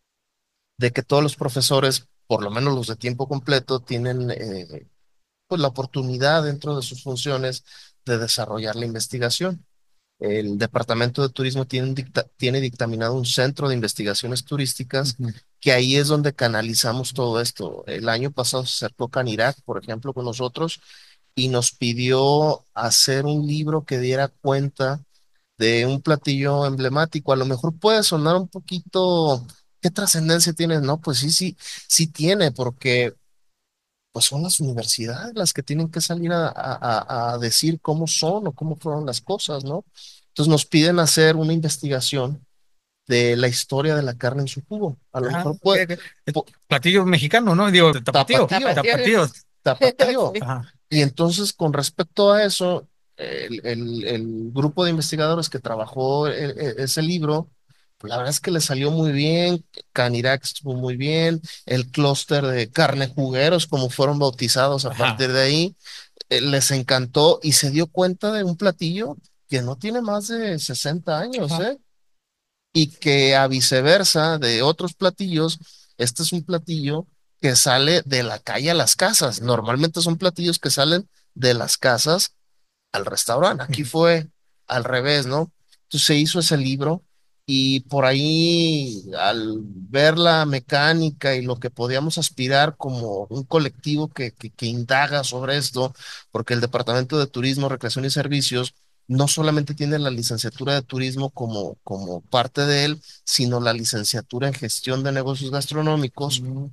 D: de que todos los profesores, por lo menos los de tiempo completo, tienen eh, pues la oportunidad dentro de sus funciones de desarrollar la investigación. El Departamento de Turismo tiene, un dicta- tiene dictaminado un centro de investigaciones turísticas,
B: Ujú.
D: que ahí es donde canalizamos todo esto. El año pasado se acercó Canirac, por ejemplo, con nosotros y nos pidió hacer un libro que diera cuenta de un platillo emblemático. A lo mejor puede sonar un poquito, ¿qué trascendencia tiene? No, pues sí, sí, sí tiene, porque pues son las universidades las que tienen que salir a, a- a- a decir cómo son o cómo fueron las cosas, ¿no? Entonces nos piden hacer una investigación de la historia de la carne en su jugo. A lo
B: Ah,
D: mejor
B: ok,
D: puede,
B: ok. Eh,
D: pu-
B: Platillo mexicano, ¿no? Digo, tapatío,
D: tapatío,
C: Tapatío.
B: tapatío.
D: tapatío.
C: Sí.
B: Ajá.
D: Y entonces, con respecto a eso, el, el- el grupo de investigadores que trabajó e- e- ese libro, pues la verdad es que le salió muy bien. Canirac estuvo muy bien, el clúster de carne jugueros, como fueron bautizados a
B: Ajá.
D: partir de ahí, eh, les encantó y se dio cuenta de un platillo que no tiene más de sesenta años,
B: Ajá.
D: ¿eh? Y que a viceversa de otros platillos, este es un platillo que sale de la calle a las casas. Normalmente son platillos que salen de las casas al restaurante. Aquí
B: Ujú.
D: fue al revés, ¿no? Entonces se hizo ese libro y por ahí, al ver la mecánica y lo que podíamos aspirar como un colectivo que, que, que indaga sobre esto, porque el Departamento de Turismo, Recreación y Servicios no solamente tiene la licenciatura de turismo como, como parte de él, sino la licenciatura en gestión de negocios gastronómicos.
B: Mm.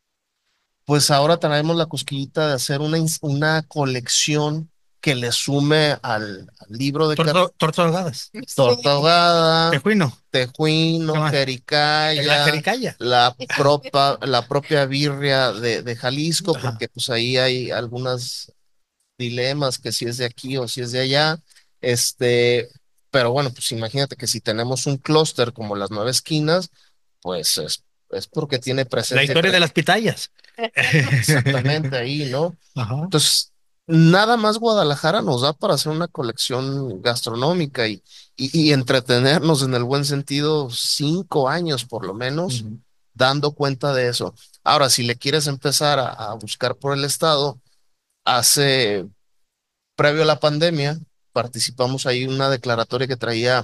D: Pues ahora traemos la cosquillita de hacer una, ins- una colección que le sume al, al libro de car-
B: Torta, tortas ahogadas.
D: torta ahogada,
B: Tejuino. ¿Qué
D: tejuino,
B: más? La
D: jericaya,
B: jericaya.
D: la, propa- la propia birria de, de Jalisco,
B: Ajá.
D: porque pues ahí hay algunos dilemas que si es de aquí o si es de allá. Este, pero bueno, pues imagínate que si tenemos un clúster como las Nueve Esquinas, pues es, es porque tiene
B: La
D: presencia
B: historia de
D: pre-
B: las pitayas.
D: exactamente ahí, ¿no?
B: Ajá.
D: Entonces, nada más Guadalajara nos da para hacer una colección gastronómica y, y, y entretenernos en el buen sentido cinco años por lo menos
B: Ujú.
D: dando cuenta de eso. Ahora, si le quieres empezar a, a buscar por el estado, hace, previo a la pandemia, participamos ahí en una declaratoria que traía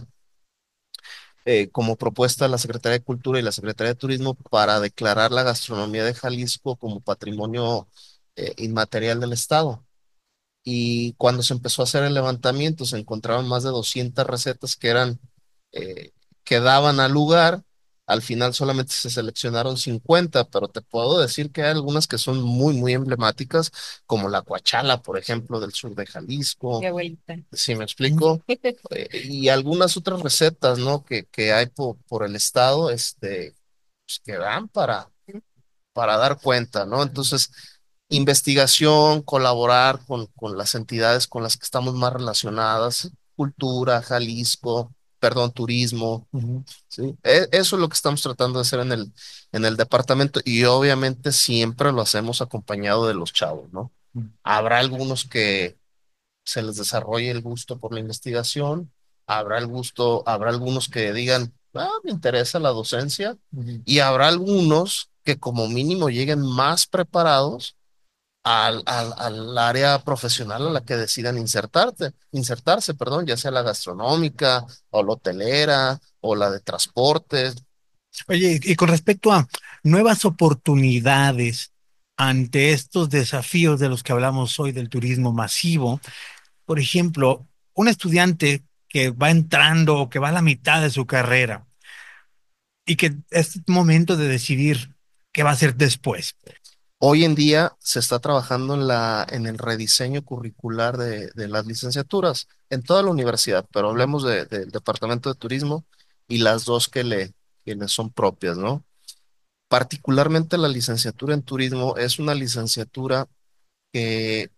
D: eh, como propuesta la Secretaría de Cultura y la Secretaría de Turismo para declarar la gastronomía de Jalisco como patrimonio eh, inmaterial del estado. Y cuando se empezó a hacer el levantamiento, se encontraban más de doscientas recetas que eran, eh, que daban al lugar. Al final solamente se seleccionaron cincuenta, pero te puedo decir que hay algunas que son muy, muy emblemáticas, como la guachala, por ejemplo, del sur de
C: Mi
D: Jalisco,
C: abuelita.
D: si me explico. Eh, y algunas otras recetas, ¿no? Que, que hay po- por el estado, este, pues, que dan para, para dar cuenta, ¿no? Entonces, investigación, colaborar con, con las entidades con las que estamos más relacionadas, cultura, Jalisco, perdón, turismo,
B: Ujú.
D: ¿sí? E- Eso es lo que estamos tratando de hacer en el, en el departamento y obviamente siempre lo hacemos acompañado de los chavos, ¿no? Habrá algunos que se les desarrolle el gusto por la investigación, habrá el gusto, habrá algunos que digan, ah, me interesa la docencia,
B: Ujú.
D: y habrá algunos que como mínimo lleguen más preparados al, al, al área profesional a la que decidan insertarte, insertarse, perdón, ya sea la gastronómica o la hotelera o la de transportes.
B: Oye, y con respecto a nuevas oportunidades ante estos desafíos de los que hablamos hoy del turismo masivo, por ejemplo, un estudiante que va entrando o que va a la mitad de su carrera y que es momento de decidir qué va a hacer después.
D: Hoy en día se está trabajando en la, en el rediseño curricular de, de las licenciaturas en toda la universidad, pero hablemos de- del departamento de turismo y las dos que le, que le son propias, ¿no? Particularmente la licenciatura en turismo es una licenciatura que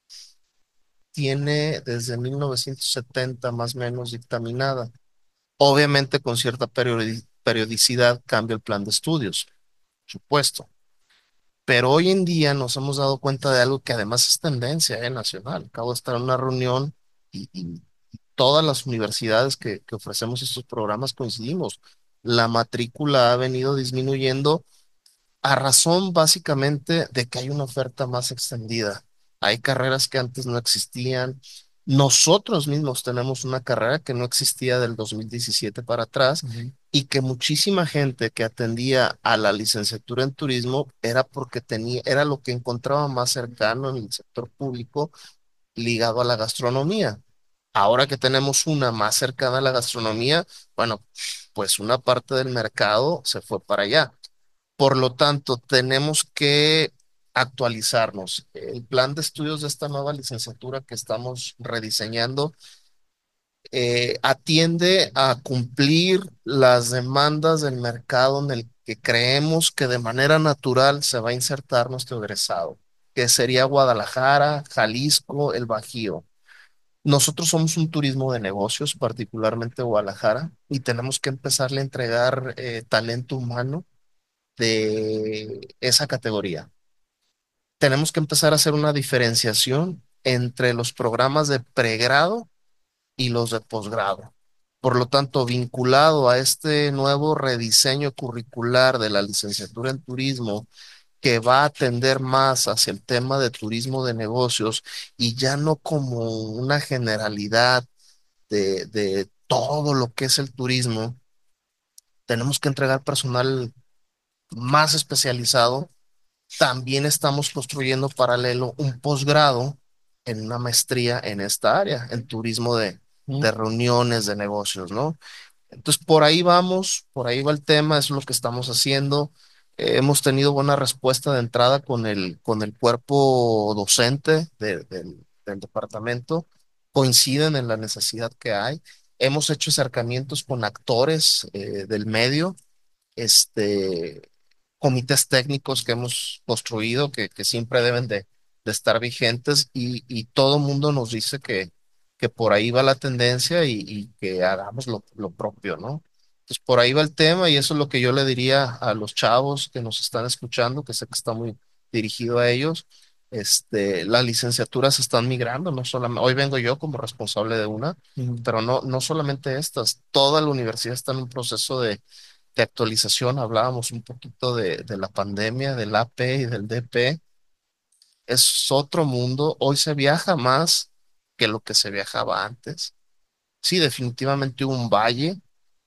D: tiene desde mil novecientos setenta más o menos dictaminada. Obviamente con cierta periodi- periodicidad cambia el plan de estudios, por supuesto. Pero hoy en día nos hemos dado cuenta de algo que además es tendencia, eh, nacional. Acabo de estar en una reunión y, y todas las universidades que, que ofrecemos estos programas coincidimos. La matrícula ha venido disminuyendo a razón básicamente de que hay una oferta más extendida. Hay carreras que antes no existían. Nosotros mismos tenemos una carrera que no existía del dos mil diecisiete para atrás
B: Ujú.
D: y que muchísima gente que atendía a la licenciatura en turismo era porque tenía, era lo que encontraba más cercano en el sector público ligado a la gastronomía. Ahora que tenemos una más cercana a la gastronomía, bueno, pues una parte del mercado se fue para allá. Por lo tanto, tenemos que actualizarnos. El plan de estudios de esta nueva licenciatura que estamos rediseñando eh, atiende a cumplir las demandas del mercado en el que creemos que de manera natural se va a insertar nuestro egresado, que sería Guadalajara, Jalisco, el Bajío. Nosotros somos un turismo de negocios, particularmente Guadalajara, y tenemos que empezarle a entregar eh, talento humano de esa categoría. Tenemos que empezar a hacer una diferenciación entre los programas de pregrado y los de posgrado. Por lo tanto, vinculado a este nuevo rediseño curricular de la licenciatura en turismo, que va a atender más hacia el tema de turismo de negocios y ya no como una generalidad de, de todo lo que es el turismo, tenemos que entregar personal más especializado. También estamos construyendo paralelo un posgrado en una maestría en esta área, en turismo de,
B: Mm.
D: de reuniones, de negocios, ¿no? Entonces, por ahí vamos, por ahí va el tema, es lo que estamos haciendo. Eh, hemos tenido buena respuesta de entrada con el, con el cuerpo docente de- del del departamento. Coinciden en la necesidad que hay. Hemos hecho acercamientos con actores eh, del medio, este, comités técnicos que hemos construido que, que siempre deben de, de estar vigentes y, y todo el mundo nos dice que, que por ahí va la tendencia y, y que hagamos lo, lo propio, ¿no? Entonces por ahí va el tema y eso es lo que yo le diría a los chavos que nos están escuchando, que sé que está muy dirigido a ellos. Este, las licenciaturas están migrando, no solamente, hoy vengo yo como responsable de una,
B: Mm.
D: pero no, no solamente estas, toda la universidad está en un proceso de, de actualización. Hablábamos un poquito de, de la pandemia, del A P y del D P. Es otro mundo. Hoy se viaja más que lo que se viajaba antes. Sí, definitivamente hubo un valle,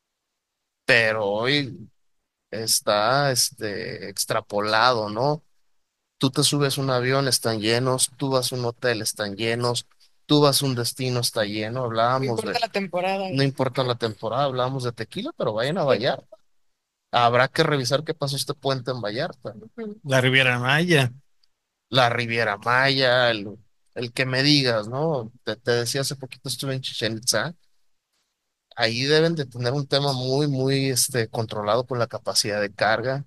D: pero hoy está este, extrapolado, ¿no? Tú te subes a un avión, están llenos, tú vas a un hotel, están llenos, tú vas a un destino, está lleno.
C: No
D: Hablábamos
C: importa
D: de,
C: la temporada.
D: no importa la temporada, hablábamos de tequila, pero vayan a
C: Sí.
D: Vallarta. Habrá que revisar qué pasó este puente en Vallarta.
C: Ujú.
B: La Riviera Maya.
D: La Riviera Maya, el, el que me digas, ¿no? Te, te decía hace poquito estuve en Chichén Itzá. Ahí deben de tener un tema muy, muy este, controlado con la capacidad de carga.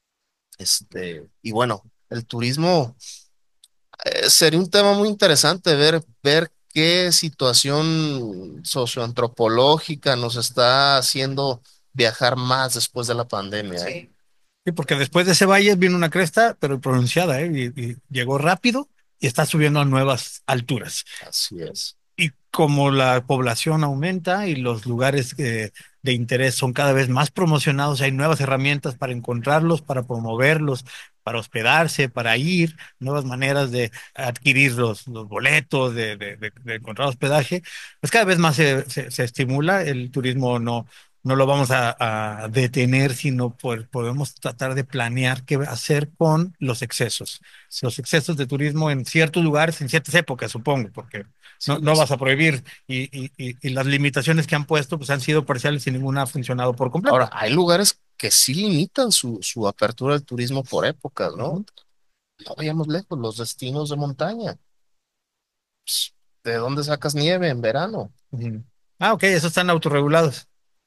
D: Este, y bueno, el turismo eh, sería un tema muy interesante ver, ver qué situación socioantropológica nos está haciendo viajar más después de la pandemia, ¿eh?
C: Sí.
B: Sí, porque después de ese valle vino una cresta, pero pronunciada, ¿eh? Y, y llegó rápido y está subiendo a nuevas alturas.
D: Así es.
B: Y como la población aumenta y los lugares eh, de interés son cada vez más promocionados, hay nuevas herramientas para encontrarlos, para promoverlos, para hospedarse, para ir, nuevas maneras de adquirir los, los boletos, de, de, de, de encontrar hospedaje, pues cada vez más se, se, se estimula el turismo. No, no lo vamos a, a detener, sino por, podemos tratar de planear qué hacer con los excesos. Los excesos de turismo en ciertos lugares, en ciertas épocas, supongo, porque
D: Sí,
B: no, no
D: sí.
B: vas a prohibir y, y, y, y las limitaciones que han puesto pues han sido parciales y ninguna ha funcionado por completo.
D: Ahora, hay lugares que sí limitan su, su apertura al turismo por épocas, ¿no?
B: Ujú.
D: No vayamos lejos, los destinos de montaña. Pss, ¿De dónde sacas nieve en verano?
B: Ujú. Ah, ok, esos están autorregulados.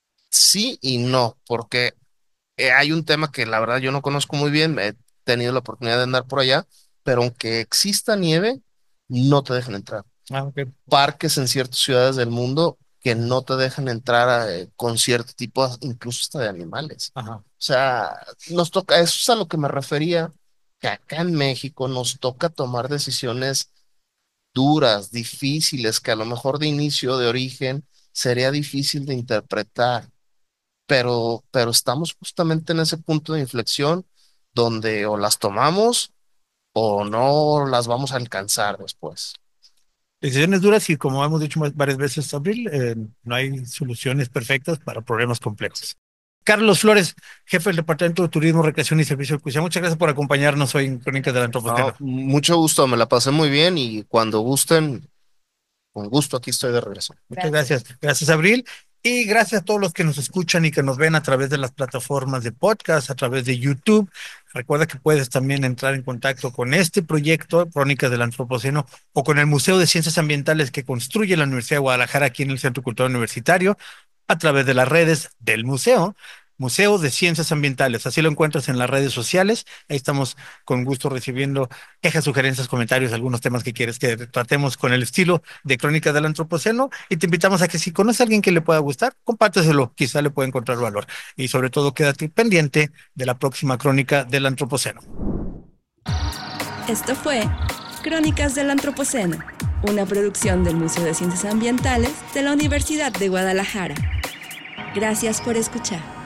D: Sí y no, porque eh, hay un tema que la verdad yo no conozco muy bien, he tenido la oportunidad de andar por allá, pero aunque exista nieve, no te dejan entrar.
B: Ah, ok.
D: Parques en ciertas ciudades del mundo que no te dejan entrar a, eh, con cierto tipo, incluso hasta de animales.
B: Ajá.
D: O sea, nos toca, eso es a lo que me refería, que acá en México nos toca tomar decisiones duras, difíciles, que a lo mejor de inicio, de origen, sería difícil de interpretar, pero, pero estamos justamente en ese punto de inflexión donde o las tomamos o no las vamos a alcanzar después.
B: Decisiones duras y como hemos dicho más- varias veces, Abril, eh, no hay soluciones perfectas para problemas complejos. Carlos Flores, jefe del Departamento de Turismo, Recreación y Servicio de Cuidado. Muchas gracias por acompañarnos hoy en Crónicas del
D: No,
B: Antropoceno.
D: mucho gusto, me la pasé muy bien y cuando gusten, con gusto aquí estoy de regreso.
B: Muchas
C: Gracias.
B: gracias. Gracias, Abril. Y gracias a todos los que nos escuchan y que nos ven a través de las plataformas de podcast, a través de YouTube. Recuerda que puedes también entrar en contacto con este proyecto, Crónicas del Antropoceno, o con el Museo de Ciencias Ambientales que construye la Universidad de Guadalajara aquí en el Centro Cultural Universitario, a través de las redes del museo, Museo de Ciencias Ambientales. Así lo encuentras en las redes sociales. Ahí estamos con gusto recibiendo quejas, sugerencias, comentarios, algunos temas que quieres que tratemos con el estilo de Crónicas del Antropoceno, y te invitamos a que si conoces a alguien que le pueda gustar, compárteselo, quizá le pueda encontrar valor. Y sobre todo, quédate pendiente de la próxima Crónica del Antropoceno.
A: Esto fue Crónicas del Antropoceno, una producción del Museo de Ciencias Ambientales de la Universidad de Guadalajara. Gracias por escuchar.